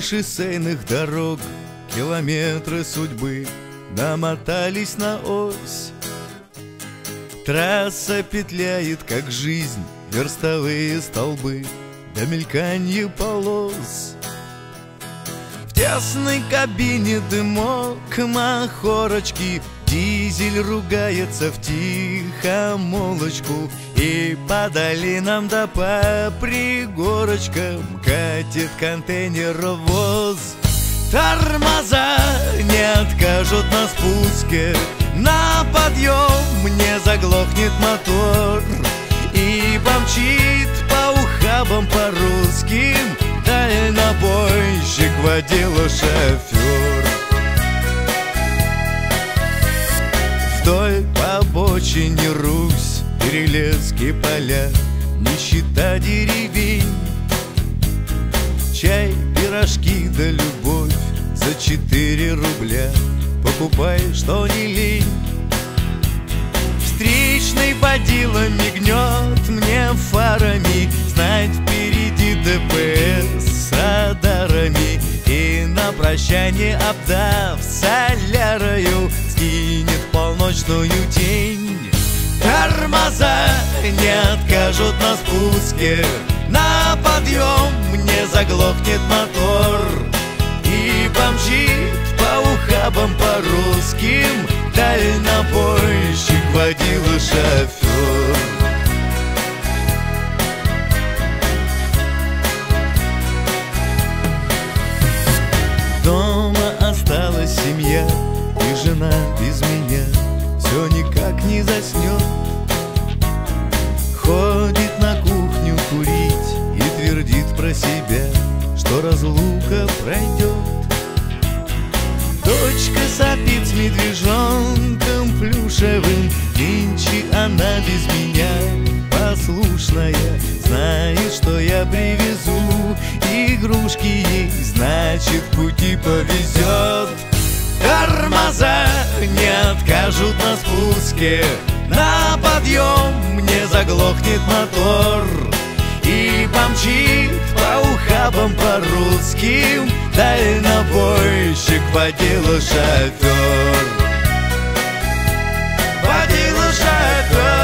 шоссейных дорог километры судьбы намотались на ось. Трасса петляет, как жизнь, верстовые столбы до мельканья полос. В тесной кабине дымок, махорочки, дизель ругается втихомолочку, и по долинам да по пригорочкам катит контейнеровоз. Тормоза не откажут на спуске, на подъем не заглохнет мотор, и помчит по ухабам по русским дальнобойщик, водила, шофер. Вдоль по обочине Русь, перелески, поля, нищета деревень, чай, пирожки да любовь за 4 рубля. Покупай, что не лень. Встречный водила мигнет мне фарами, знать впереди ДПС с радарами, и на прощание, обдав солярою, скинет полночную тень. Тормоза не откажут на спуске, на подъем не заглохнет мотор, и помчит по ухабам по русским дальнобойщик, водила, шофер. Дома осталась семья, и жена без меня все никак не заснет. Ходит на кухню курить и твердит про себя, что разлука пройдет. Дочка сопит с медвежонком плюшевым, нынче она без меня послушная, знает, что я привезу игрушки ей, значит, в пути повезет. Тормоза не откажут на спуске, на подъем не заглохнет мотор, и помчит по ухабам по русским дальнобойщик, водила, шофер. Водила, шофер.